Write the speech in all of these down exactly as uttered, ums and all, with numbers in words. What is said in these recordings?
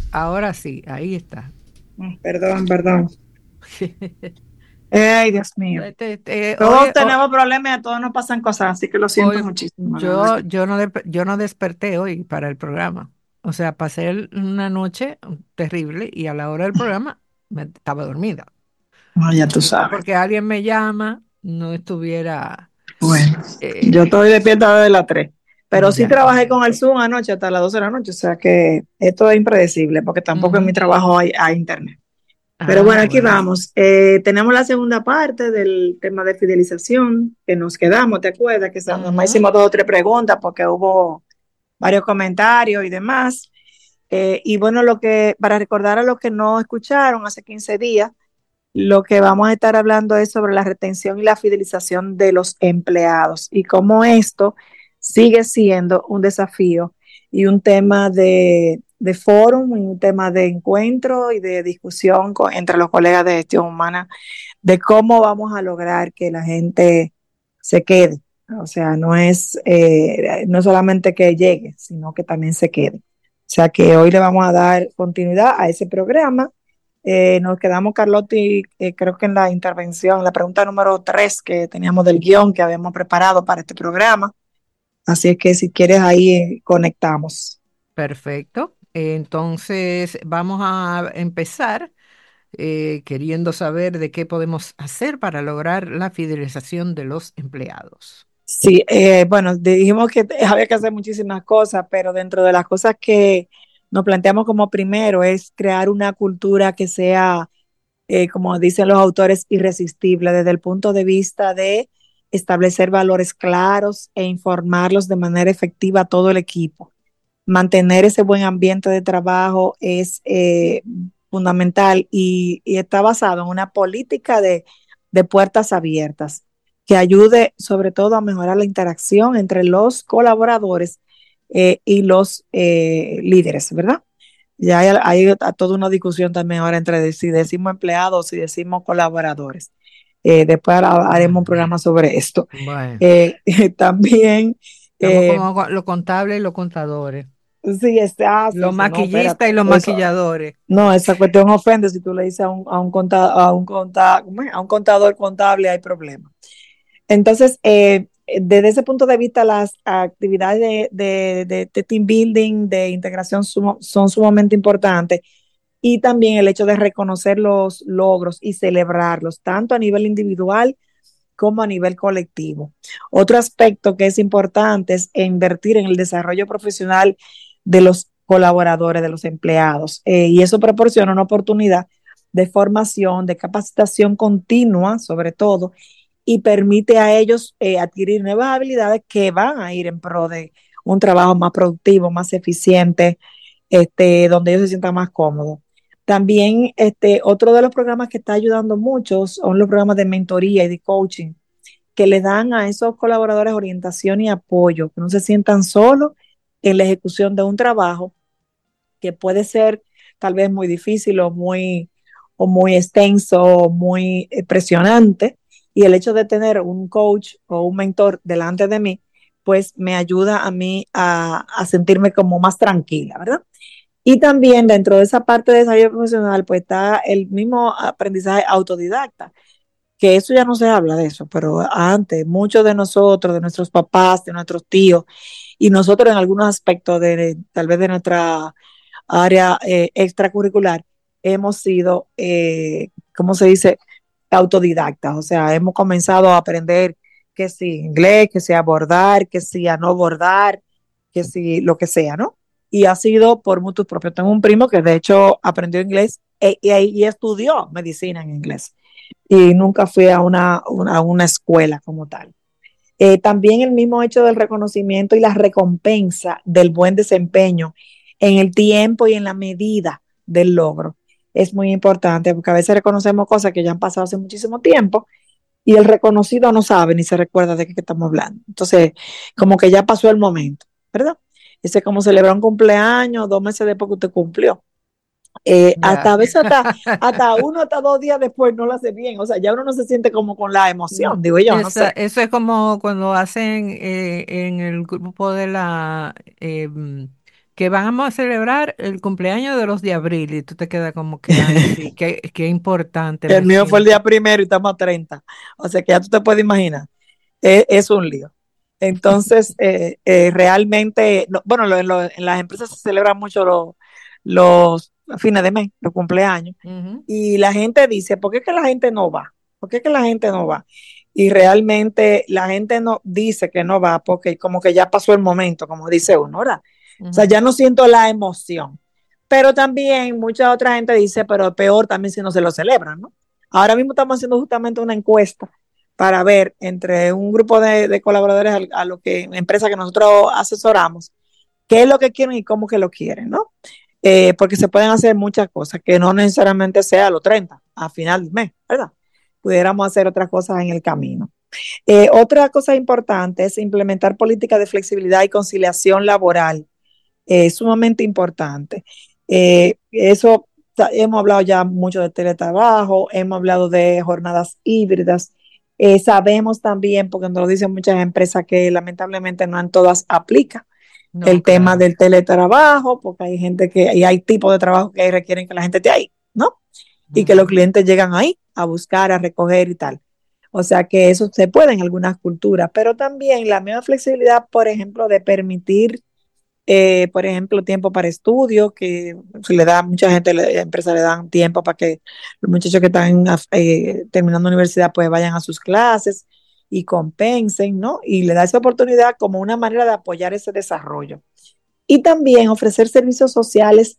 Ahora sí, ahí está. Mm, Perdón, perdón. Ay, Dios mío. Este, este, Todos hoy, ho- tenemos problemas y a todos nos pasan cosas, así que lo siento hoy muchísimo, de verdad yo, que. yo no, dep- yo no desperté hoy para el programa. O sea, pasé el- una noche terrible y a la hora del programa me estaba dormida. No, ya tú Si no, sabes. porque alguien me llama, no estuviera Bueno, yo eh, estoy despierta desde las tres, pero sí ya. trabajé con el Zoom anoche hasta las doce de la noche, o sea que esto es impredecible porque tampoco en mi Ujú. trabajo hay, hay internet. Pero Ah, bueno, aquí bueno. vamos. Eh, tenemos la segunda parte del tema de fidelización que nos quedamos, ¿te acuerdas? Que nada más Ujú. hicimos dos o tres preguntas porque hubo varios comentarios y demás. Eh, y bueno, lo que, para recordar a los que no escucharon hace quince días, lo que vamos a estar hablando es sobre la retención y la fidelización de los empleados y cómo esto sigue siendo un desafío y un tema de, de fórum y un tema de encuentro y de discusión con, entre los colegas de gestión humana de cómo vamos a lograr que la gente se quede. O sea, no es, eh, no solamente que llegue, sino que también se quede. O sea que hoy le vamos a dar continuidad a ese programa. Eh, nos quedamos, Carlotti, eh, creo que en la intervención, la pregunta número tres que teníamos del guión que habíamos preparado para este programa. Así es que si quieres ahí eh, conectamos. Perfecto. Entonces, vamos a empezar eh, queriendo saber de qué podemos hacer para lograr la fidelización de los empleados. Sí, eh, bueno, dijimos que había que hacer muchísimas cosas, pero dentro de las cosas que nos planteamos como primero es crear una cultura que sea, eh, como dicen los autores, irresistible desde el punto de vista de establecer valores claros e informarlos de manera efectiva a todo el equipo. Mantener ese buen ambiente de trabajo es eh, fundamental y, y, está basado en una política de, de puertas abiertas que ayude sobre todo a mejorar la interacción entre los colaboradores eh, y los eh, líderes, ¿verdad? Ya hay, hay toda una discusión también ahora entre si decimos empleados o si decimos colaboradores. Eh, después haremos un programa sobre esto. Bueno, Eh, también, estamos eh, como con los contables y los contadores, sí, está, ah, sí, los sí, no, maquillistas y espérate, los eso, maquilladores. no, esa cuestión ofende si tú le dices a un, a un, conta, a un, conta, ¿cómo es? A un contador contable hay problema. Entonces, eh, desde ese punto de vista, las actividades de, de, de, de team building, de integración sumo, son sumamente importantes y también el hecho de reconocer los logros y celebrarlos, tanto a nivel individual como a nivel colectivo. Otro aspecto que es importante es invertir en el desarrollo profesional de los colaboradores, de los empleados, eh, y eso proporciona una oportunidad de formación, de capacitación continua, sobre todo, y permite a ellos eh, adquirir nuevas habilidades que van a ir en pro de un trabajo más productivo, más eficiente, este, donde ellos se sientan más cómodos. También este, otro de los programas que está ayudando mucho son los programas de mentoría y de coaching, que le dan a esos colaboradores orientación y apoyo, que no se sientan solos en la ejecución de un trabajo que puede ser tal vez muy difícil o muy, o muy extenso o muy eh, presionante. Y el hecho de tener un coach o un mentor delante de mí, pues me ayuda a mí a, a sentirme como más tranquila, ¿verdad? Y también dentro de esa parte de desarrollo profesional, pues está el mismo aprendizaje autodidacta, que eso ya no se habla de eso, pero antes muchos de nosotros, de nuestros papás, de nuestros tíos, y nosotros en algunos aspectos de tal vez de nuestra área eh, extracurricular, hemos sido, eh, ¿cómo se dice? Autodidactas, o sea, hemos comenzado a aprender que si inglés, que si abordar, que si a no bordar, que si lo que sea, ¿no? Y ha sido por mutuos propios. Tengo un primo que de hecho aprendió inglés e, y, y estudió medicina en inglés y nunca fui a una, una, a una escuela como tal. Eh, también el mismo hecho del reconocimiento y la recompensa del buen desempeño en el tiempo y en la medida del logro es muy importante porque a veces reconocemos cosas que ya han pasado hace muchísimo tiempo y el reconocido no sabe ni se recuerda de qué estamos hablando. Entonces, como que ya pasó el momento, ¿verdad? Ese es como celebrar un cumpleaños dos meses después que usted cumplió. Eh, hasta Ya. a veces hasta, hasta uno, hasta dos días después no lo hace bien. O sea, ya uno no se siente como con la Mm, emoción, digo yo, no Esa, sé. eso es como cuando hacen eh, en el grupo de la eh, mm, que vamos a celebrar el cumpleaños de los de abril y tú te quedas como que, ay, sí, qué, qué importante El me mío fue el siento. día primero y estamos a treinta. O sea que ya tú te puedes imaginar. Es, es un lío. Entonces, eh, eh, realmente, no, bueno, lo, lo, en las empresas se celebran mucho los, los fines de mes, los cumpleaños. Ujú, Y la gente dice, ¿por qué es que la gente no va? ¿Por qué es que la gente no va? Y realmente la gente no dice que no va porque como que ya pasó el momento, como dice uno, ¿verdad? O sea, ujú. ya no siento la emoción. Pero también mucha otra gente dice, pero peor también si no se lo celebran, ¿no? Ahora mismo estamos haciendo justamente una encuesta para ver entre un grupo de, de colaboradores a, a lo que empresa que nosotros asesoramos, qué es lo que quieren y cómo que lo quieren, ¿no? Eh, porque se pueden hacer muchas cosas, que no necesariamente sea a los treinta, a final del mes, ¿verdad? Pudiéramos hacer otras cosas en el camino. Eh, otra cosa importante es implementar políticas de flexibilidad y conciliación laboral, eh, sumamente importante. Eh, eso, hemos hablado ya mucho de teletrabajo, hemos hablado de jornadas híbridas. Eh, sabemos también, porque nos lo dicen muchas empresas, que lamentablemente no en todas aplica No, el tema claro. del teletrabajo, porque hay gente que, y hay tipos de trabajo que requieren que la gente esté ahí, ¿no? Y que los Ujú. clientes llegan ahí a buscar, a recoger y tal. O sea que eso se puede en algunas culturas, pero también la misma flexibilidad, por ejemplo, de permitir, eh, por ejemplo, tiempo para estudio, que se le da, mucha gente, la empresa le dan tiempo para que los muchachos que están eh, terminando universidad pues vayan a sus clases y compensen, ¿no? Y le da esa oportunidad como una manera de apoyar ese desarrollo. Y también ofrecer servicios sociales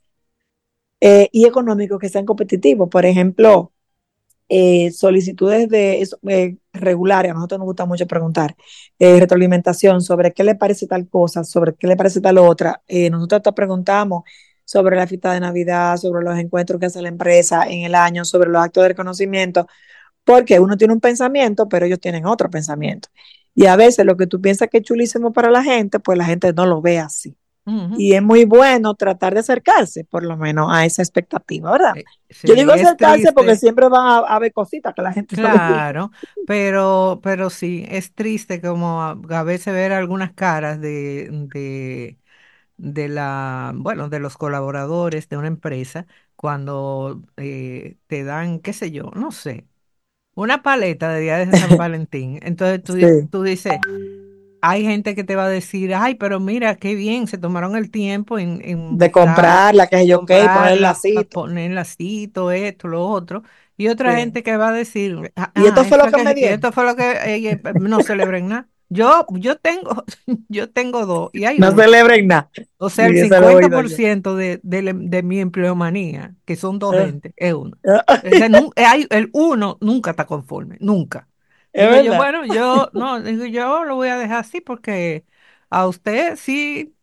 eh, y económicos que sean competitivos. Por ejemplo, eh, solicitudes de eso, eh, regulares, a nosotros nos gusta mucho preguntar, eh, retroalimentación sobre qué le parece tal cosa, sobre qué le parece tal otra. Eh, nosotros te preguntamos sobre la fiesta de Navidad, sobre los encuentros que hace la empresa en el año, sobre los actos de reconocimiento, porque uno tiene un pensamiento, pero ellos tienen otro pensamiento. Y a veces lo que tú piensas que es chulísimo para la gente, pues la gente no lo ve así. Ujú. Y es muy bueno tratar de acercarse, por lo menos, a esa expectativa, ¿verdad? Eh, Yo digo Sí, es acercarse porque triste. siempre van a, a ver cositas que la gente no le gusta. Claro, pero, pero sí, es triste como a, a veces ver algunas caras de, de, de la, bueno, de los colaboradores de una empresa cuando eh, te dan, qué sé yo, no sé, una paleta de Día de San Valentín. Entonces tú, di- Sí, tú dices, hay gente que te va a decir, ay, pero mira, qué bien, se tomaron el tiempo en, en de buscar, comprarla, que es yo, ok, poner el comprarla, pa- lacito. poner lacito, esto, lo otro. Y otra Sí. gente que va a decir, ah, Y esto ah, fue esto lo es que me que, y dieron. esto fue lo que eh, eh, no celebren nada. Yo, yo tengo, yo tengo dos y hay No uno. celebren nada. O sea, el Sí, eso lo he cincuenta oído por yo. ciento de, de, la- de mi empleomanía, que son dos Eh, gente, es uno. eh, Ese nu- eh, hay- el uno nunca está conforme, nunca. Es Digo yo, verdad. bueno, yo no, digo yo lo voy a dejar así porque a usted sí,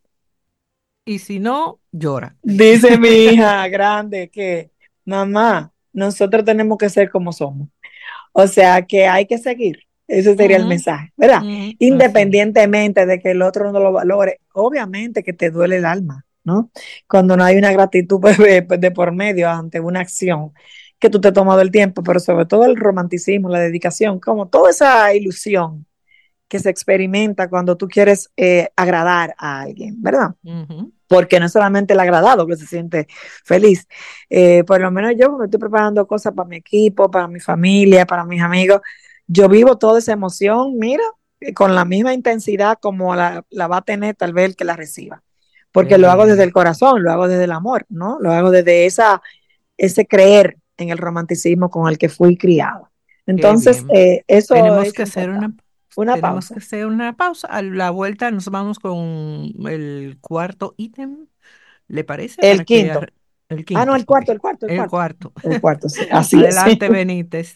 y si no, llora. Dice mi hija grande que, mamá, nosotros tenemos que ser como somos. O sea, que hay que seguir. Ese sería el Ujú, mensaje, ¿verdad? ujú, así es. Independientemente de que el otro no lo valore, obviamente que te duele el alma, ¿no? Cuando no hay una gratitud pues, de, de por medio ante una acción que tú te has tomado el tiempo, pero sobre todo el romanticismo, la dedicación, como toda esa ilusión que se experimenta cuando tú quieres eh, agradar a alguien, ¿verdad? Ujú, Porque no es solamente el agradado que se siente feliz. Eh, por lo menos yo, cuando estoy preparando cosas para mi equipo, para mi familia, para mis amigos, yo vivo toda esa emoción, mira, eh, con la misma intensidad como la, la va a tener tal vez el que la reciba. qué Porque lo hago desde bien, el corazón, lo hago desde el amor, ¿no? Lo hago desde esa, ese creer en el romanticismo con el que fui criado. qué Entonces, bien. eh, eso Tenemos es que hacer una, importante. Una tenemos que pausa. hacer una pausa. A la vuelta nos vamos con el cuarto ítem, ¿le parece? El Para que quinto. ar- el Ah, no, quinto, el ok. cuarto, el cuarto, el El cuarto. cuarto. El cuarto, sí. Así es. Adelante, Benítez.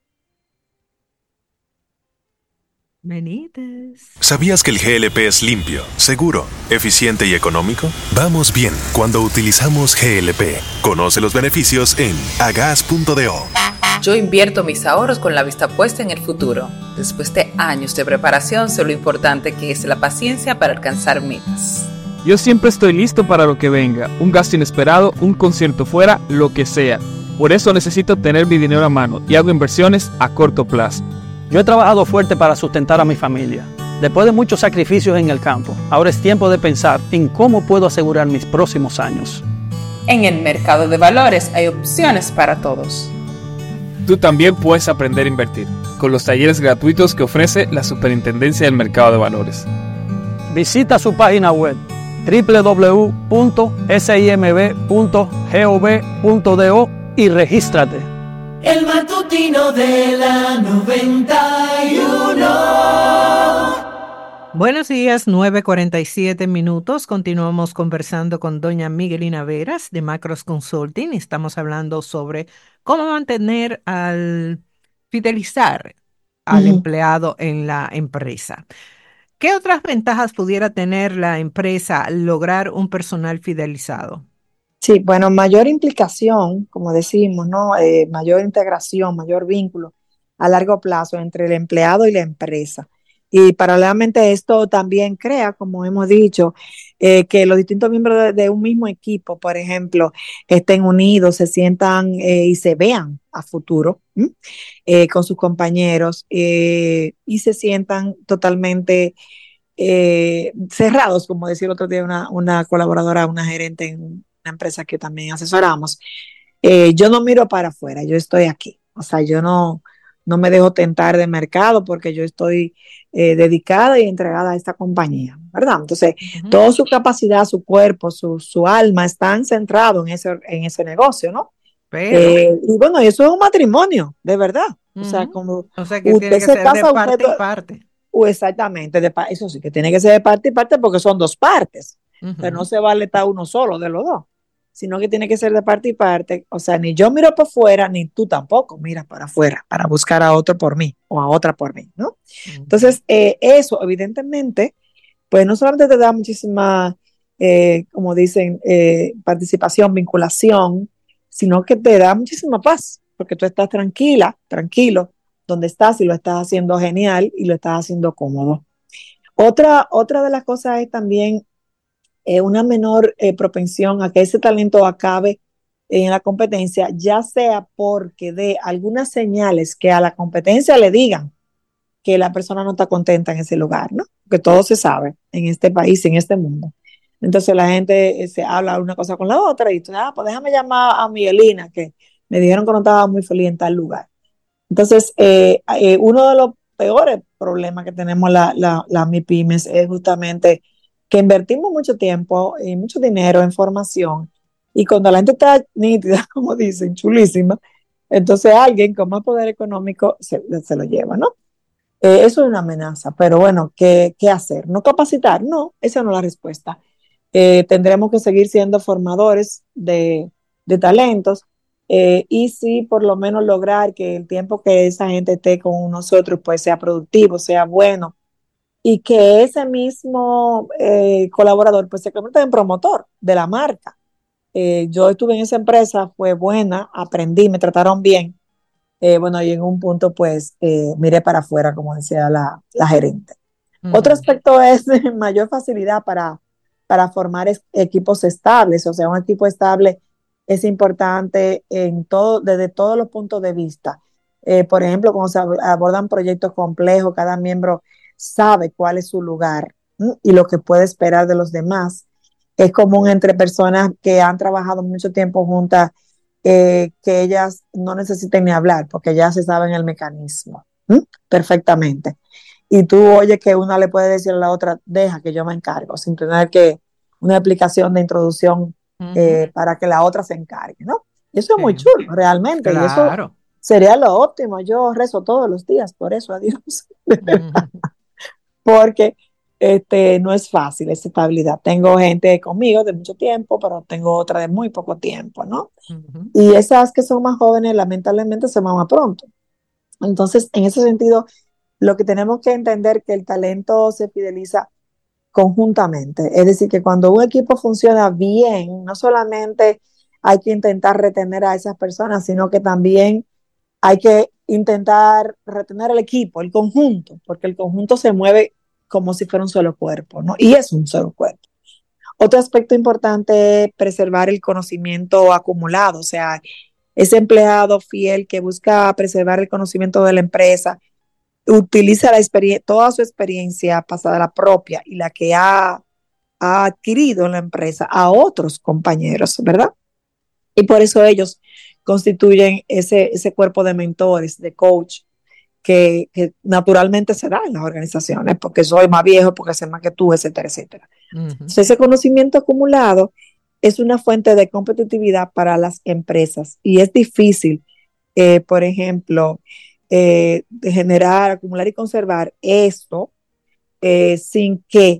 Benítez. ¿Sabías que el G L P es limpio, seguro, eficiente y económico? Vamos bien cuando utilizamos G L P. Conoce los beneficios en agas punto do. Yo invierto mis ahorros con la vista puesta en el futuro. Después de años de preparación, sé lo importante que es la paciencia para alcanzar metas. Yo siempre estoy listo para lo que venga, un gasto inesperado, un concierto fuera, lo que sea. Por eso necesito tener mi dinero a mano y hago inversiones a corto plazo. Yo he trabajado fuerte para sustentar a mi familia Después de muchos sacrificios en el campo, ahora es tiempo de pensar en cómo puedo asegurar mis próximos años. En el mercado de valores hay opciones para todos. Tú también puedes aprender a invertir con los talleres gratuitos que ofrece la Superintendencia del Mercado de Valores. Visita su página web doble u doble u doble u punto simb punto gov punto do y regístrate. El matutino de la noventa y uno. Buenos días, nueve cuarenta y siete minutos. Continuamos conversando con doña Miguelina Veras de Macros Consulting. Estamos hablando sobre cómo mantener al fidelizar al Ujú. empleado en la empresa. ¿Qué otras ventajas pudiera tener la empresa al lograr un personal fidelizado? Sí, bueno, mayor implicación, como decimos, ¿no? Eh, mayor integración, mayor vínculo a largo plazo entre el empleado y la empresa. Y paralelamente esto también crea, como hemos dicho, eh, que los distintos miembros de, de un mismo equipo, por ejemplo, estén unidos, se sientan eh, y se vean a futuro ¿m? Eh, con sus compañeros eh, y se sientan totalmente eh, cerrados, como decía el otro día una, una colaboradora, una gerente en una empresa que también asesoramos. Eh, yo no miro para afuera, yo estoy aquí. O sea, yo no, no me dejo tentar de mercado porque yo estoy eh, dedicada y entregada a esta compañía, ¿verdad? Entonces, Ujú. toda su capacidad, su cuerpo, su, su alma están centrados en ese, en ese negocio, ¿no? Pero, Eh, y bueno, eso es un matrimonio, de verdad. O sea, ujú, como o sea que usted tiene que se ser de casa, usted, parte y parte. o exactamente, de, pa- eso sí, que tiene que ser de parte y parte porque son dos partes. O sea, no Ujú. se vale estar uno solo de los dos, sino que tiene que ser de parte y parte. O sea, ni yo miro para afuera, ni tú tampoco miras para afuera para buscar a otro por mí o a otra por mí, ¿no? Ujú. Entonces, eh, eso evidentemente, pues no solamente te da muchísima, eh, como dicen, eh, participación, vinculación, sino que te da muchísima paz, porque tú estás tranquila, tranquilo, donde estás y lo estás haciendo genial y lo estás haciendo cómodo. Otra, otra de las cosas es también eh, una menor eh, propensión a que ese talento acabe en la competencia, ya sea porque de algunas señales que a la competencia le digan que la persona no está contenta en ese lugar, ¿no? Porque todo se sabe en este país, en este mundo. Entonces la gente eh, se habla una cosa con la otra y tú, ah, pues déjame llamar a Miguelina, que me dijeron que no estaba muy feliz en tal lugar. Entonces, eh, eh, uno de los peores problemas que tenemos la, la, la MIPYMES es justamente que invertimos mucho tiempo y mucho dinero en formación y cuando la gente está nítida, como dicen, chulísima, entonces alguien con más poder económico se, se lo lleva, ¿no? Eh, eso es una amenaza, pero bueno, ¿qué, qué hacer? ¿No capacitar? No, esa no es la respuesta. Eh, tendremos que seguir siendo formadores de, de talentos eh, y sí, por lo menos lograr que el tiempo que esa gente esté con nosotros pues sea productivo, sea bueno y que ese mismo eh, colaborador pues se convierta en promotor de la marca. Eh, yo estuve en esa empresa, fue buena, aprendí, me trataron bien. Eh, bueno, y en un punto pues eh, miré para afuera, como decía la, la gerente. Otro Ujú. aspecto es mayor facilidad para, para formar es, equipos estables, o sea, un equipo estable es importante en todo, desde todos los puntos de vista. Eh, por ejemplo, cuando se abordan proyectos complejos, cada miembro sabe cuál es su lugar ¿m? Y lo que puede esperar de los demás. Es común entre personas que han trabajado mucho tiempo juntas eh, que ellas no necesiten ni hablar porque ya se saben el mecanismo ¿m? Perfectamente y tú oyes que una le puede decir a la otra, deja que yo me encargo, sin tener que una explicación de introducción Ujú. eh, para que la otra se encargue, ¿no? Y eso es muy Sí, chulo, realmente, y eso claro. sería lo óptimo. Yo rezo todos los días por eso, a Dios, Ujú. porque este, no es fácil esa estabilidad. Tengo gente conmigo de mucho tiempo, pero tengo otra de muy poco tiempo, ¿no? Ujú. Y esas que son más jóvenes, lamentablemente, se van más pronto. Entonces, en ese sentido, lo que tenemos que entender es que el talento se fideliza conjuntamente. Es decir, que cuando un equipo funciona bien, no solamente hay que intentar retener a esas personas, sino que también hay que intentar retener al equipo, el conjunto, porque el conjunto se mueve como si fuera un solo cuerpo, ¿no? Y es un solo cuerpo. Otro aspecto importante es preservar el conocimiento acumulado, o sea, ese empleado fiel que busca preservar el conocimiento de la empresa utiliza la experien- toda su experiencia pasada, la propia y la que ha, ha adquirido en la empresa a otros compañeros, ¿verdad? Y por eso ellos constituyen ese, ese cuerpo de mentores, de coach, que, que naturalmente se da en las organizaciones, porque soy más viejo, porque sé más que tú, etcétera, etcétera. Ujú. Entonces, ese conocimiento acumulado es una fuente de competitividad para las empresas y es difícil, eh, por ejemplo, eh, de generar, acumular y conservar esto eh, sin que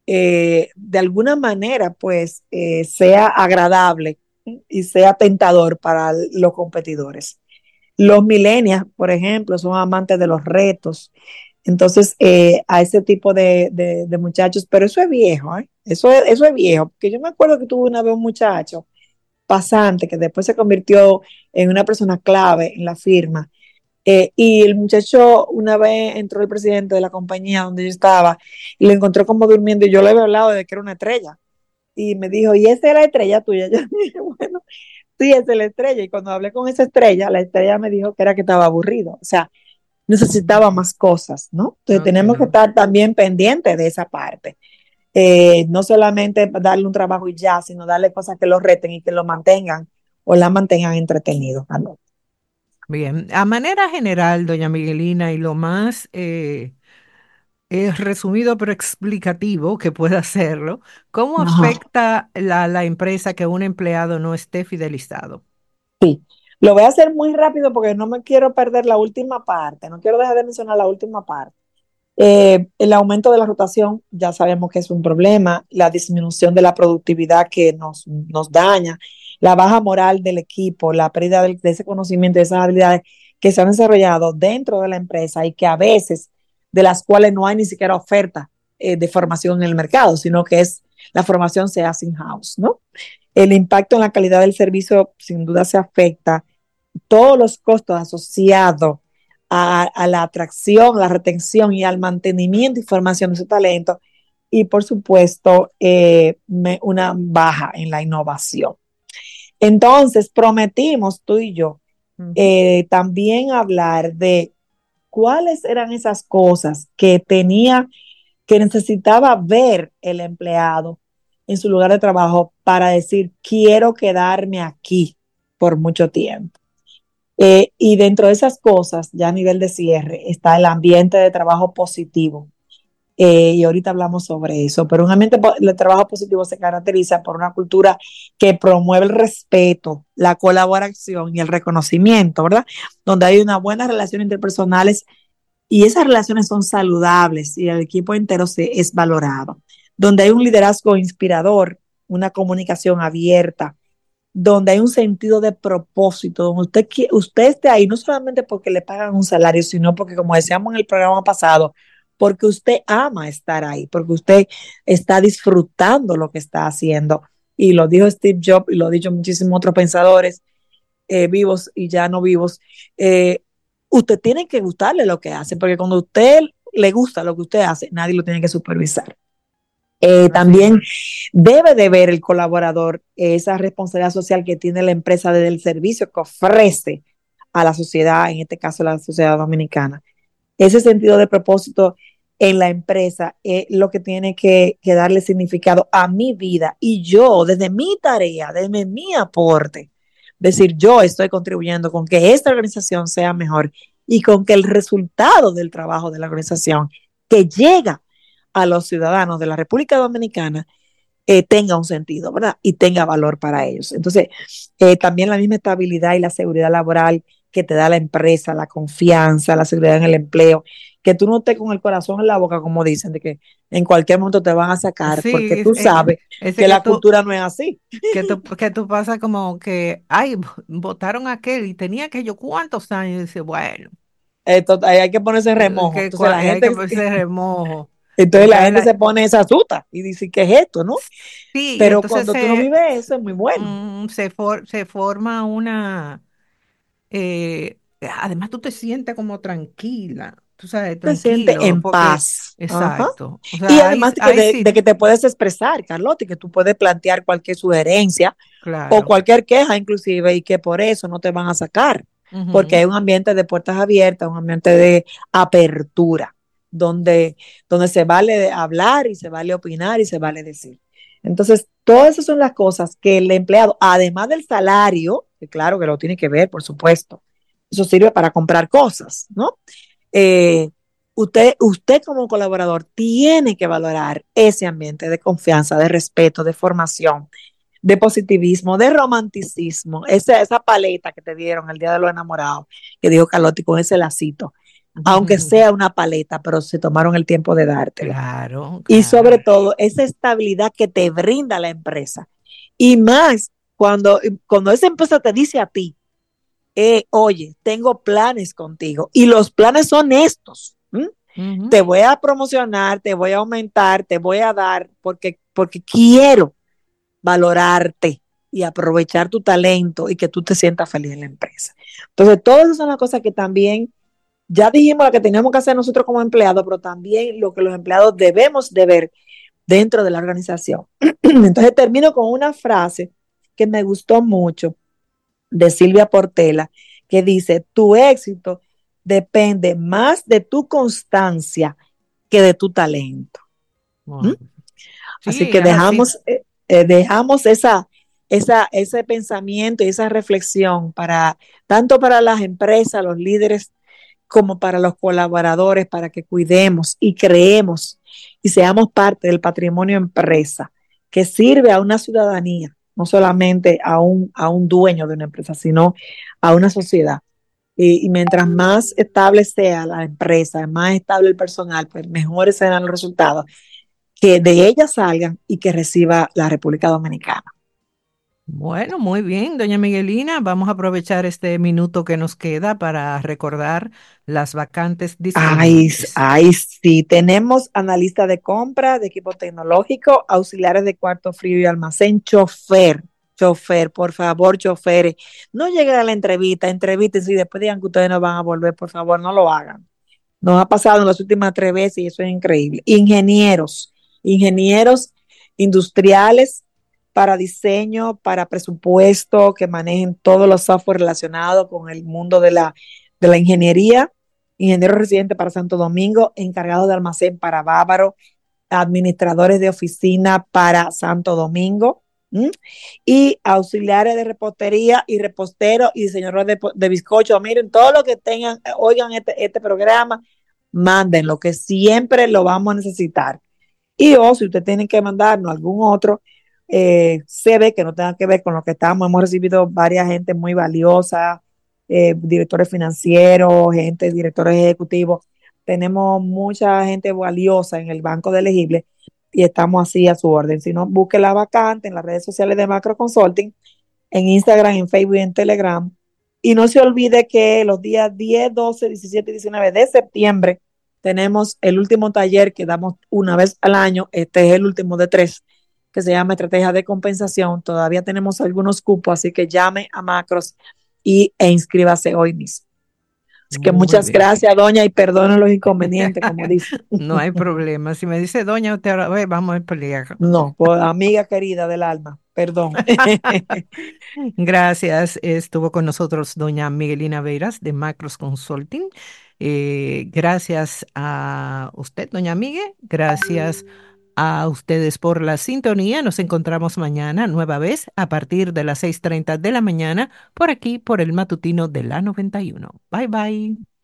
eh, de alguna manera pues eh, sea agradable y sea tentador para los competidores. Los millennials, por ejemplo, son amantes de los retos. Entonces, eh, a ese tipo de, de, de muchachos, pero eso es viejo, ¿eh? Eso es, eso es viejo, porque yo me acuerdo que tuve una vez un muchacho pasante que después se convirtió en una persona clave en la firma. Eh, y el muchacho, una vez entró el presidente de la compañía donde yo estaba y lo encontró como durmiendo y yo le había hablado de que era una estrella. Y me dijo, ¿y esa es la estrella tuya? Yo dije, bueno, sí, esa es la estrella. Y cuando hablé con esa estrella, la estrella me dijo que era que estaba aburrido. O sea, necesitaba más cosas, ¿no? Entonces Ok. tenemos que estar también pendientes de esa parte. Eh, no solamente darle un trabajo y ya, sino darle cosas que lo reten y que lo mantengan o la mantengan entretenido. ¿No? Bien, a manera general, doña Miguelina, y lo más eh, eh, resumido pero explicativo que pueda hacerlo, ¿cómo Ajá. afecta la, la empresa que un empleado no esté fidelizado? Sí, lo voy a hacer muy rápido porque no me quiero perder la última parte, no quiero dejar de mencionar la última parte. Eh, el aumento de la rotación ya sabemos que es un problema, la disminución de la productividad que nos, nos daña, la baja moral del equipo, la pérdida de, de ese conocimiento, de esas habilidades que se han desarrollado dentro de la empresa y que a veces de las cuales no hay ni siquiera oferta eh, de formación en el mercado, sino que es la formación se hace in-house, ¿no? El impacto en la calidad del servicio sin duda se afecta, todos los costos asociados a, a la atracción, la retención y al mantenimiento y formación de ese talento y por supuesto eh, me, una baja en la innovación. Entonces prometimos tú y yo Ujú. eh, también hablar de cuáles eran esas cosas que tenía, que necesitaba ver el empleado en su lugar de trabajo para decir, quiero quedarme aquí por mucho tiempo. Eh, y dentro de esas cosas, ya a nivel de cierre, está el ambiente de trabajo positivo. Eh, y ahorita hablamos sobre eso, pero un ambiente de trabajo positivo se caracteriza por una cultura que promueve el respeto, la colaboración y el reconocimiento, ¿verdad? Donde hay una buena relación interpersonales y esas relaciones son saludables y el equipo entero se, es valorado. Donde hay un liderazgo inspirador, una comunicación abierta, donde hay un sentido de propósito, donde usted, usted esté ahí no solamente porque le pagan un salario, sino porque, como decíamos en el programa pasado, porque usted ama estar ahí, porque usted está disfrutando lo que está haciendo. Y lo dijo Steve Jobs y lo han dicho muchísimos otros pensadores eh, vivos y ya no vivos. Eh, usted tiene que gustarle lo que hace, porque cuando a usted le gusta lo que usted hace, nadie lo tiene que supervisar. Eh, también debe de ver el colaborador esa responsabilidad social que tiene la empresa desde el servicio que ofrece a la sociedad, en este caso la sociedad dominicana. Ese sentido de propósito en la empresa es lo que tiene que, que darle significado a mi vida y yo desde mi tarea, desde mi aporte, decir yo estoy contribuyendo con que esta organización sea mejor y con que el resultado del trabajo de la organización que llega a los ciudadanos de la República Dominicana eh, tenga un sentido, ¿verdad? Y tenga valor para ellos. Entonces, eh, también la misma estabilidad y la seguridad laboral que te da la empresa, la confianza, la seguridad en el empleo, que tú no estés con el corazón en la boca, como dicen, de que en cualquier momento te van a sacar, Sí, porque es- tú eh, sabes ese que que la tú, cultura no es así. que tú, que tú pasa como que, ay, votaron a aquel y tenía que yo cuántos años, y dice, bueno, Esto, hay que ponerse en eh, remojo. que Entonces cua- la hay que gente, ponerse remojo. entonces la Entonces, gente la, se pone esa asusta y dice, ¿qué es esto, no? sí, y Pero entonces cuando tú no se, vives eso es muy bueno. mm, se, for- se forma una, eh, además tú te sientes como tranquila, tú sabes, Te sientes tranquilo, en porque, paz. Ajá. exacto, o Y sea, ahí, además de que, ahí de, de sí, que te puedes expresar, Carlota, y que tú puedes plantear cualquier sugerencia o claro. cualquier queja inclusive y que por eso no te van a sacar. porque Ujú. es un ambiente de puertas abiertas, un ambiente de apertura, donde, donde se vale hablar y se vale opinar y se vale decir. Entonces, todas esas son las cosas que el empleado, además del salario, que claro que lo tiene que ver, por supuesto, eso sirve para comprar cosas, ¿no? Eh, usted, usted como colaborador tiene que valorar ese ambiente de confianza, de respeto, de formación, de positivismo, de romanticismo, esa, esa paleta que te dieron el Día de los Enamorados, que dijo Carlotti con ese lacito, aunque sea una paleta, pero se tomaron el tiempo de dártelo. Claro, Y sobre claro. todo, esa estabilidad que te brinda la empresa. Y más, cuando, cuando esa empresa te dice a ti, eh, oye, tengo planes contigo, y los planes son estos. ¿m? Ujú. Te voy a promocionar, te voy a aumentar, te voy a dar, porque, porque quiero valorarte y aprovechar tu talento y que tú te sientas feliz en la empresa. Entonces, todas esas son las cosas que también, ya dijimos lo que tenemos que hacer nosotros como empleados, pero también lo que los empleados debemos de ver dentro de la organización. Entonces, termino con una frase que me gustó mucho de Silvia Portela, que dice, tu éxito depende más de tu constancia que de tu talento. ¿Mm? Wow. Así Sí, que es así. dejamos, eh, eh, dejamos esa, esa, ese pensamiento y esa reflexión para tanto para las empresas, los líderes, como para los colaboradores, para que cuidemos y creemos y seamos parte del patrimonio empresa que sirve a una ciudadanía, no solamente a un, a un dueño de una empresa, sino a una sociedad. Y, y mientras más estable sea la empresa, más estable el personal, pues mejores serán los resultados que de ella salgan y que reciba la República Dominicana. Bueno, muy bien, doña Miguelina. Vamos a aprovechar este minuto que nos queda para recordar las vacantes Ay, disponibles. ay, sí, tenemos analista de compra, de equipo tecnológico, auxiliares de cuarto frío y almacén, chofer, chofer, por favor, choferes. No lleguen a la entrevista, entrevistas y después digan que ustedes no van a volver, por favor, no lo hagan. Nos ha pasado en las últimas tres veces y eso es increíble. Ingenieros, ingenieros industriales para diseño, para presupuesto, que manejen todos los software relacionados con el mundo de la, de la ingeniería. Ingeniero residente para Santo Domingo, encargado de almacén para Bávaro, administradores de oficina para Santo Domingo. ¿m? Y auxiliares de repostería y reposteros y diseñadores de, de bizcocho. Miren, todo lo que tengan, oigan este, este programa, mándenlo, que siempre lo vamos a necesitar. Y o si usted tiene que mandarnos algún otro eh, C V que no tenga que ver con lo que estamos, hemos recibido varias gente muy valiosa, eh, directores financieros, gente, directores ejecutivos. Tenemos mucha gente valiosa en el banco de elegibles y estamos así a su orden. Si no, busque la vacante en las redes sociales de Macro Consulting, en Instagram, en Facebook y en Telegram. Y no se olvide que los días diez, doce, diecisiete y diecinueve de septiembre tenemos el último taller que damos una vez al año. Este es el último de tres, que se llama Estrategia de Compensación. Todavía tenemos algunos cupos, así que llame a Macros y, e inscríbase hoy mismo. Así que Muy muchas bien. gracias, doña, y perdonen los inconvenientes, como dice. No hay problema. Si me dice doña, usted ahora, "Ve, vamos a pelear". No, pues, amiga querida del alma, perdón. Gracias. Estuvo con nosotros doña Miguelina Veiras de Macros Consulting. Eh, gracias a usted, doña Migue. Gracias a ustedes por la sintonía. Nos encontramos mañana, nueva vez, a partir de las seis treinta de la mañana, por aquí, por el matutino de la noventa y uno. Bye, bye.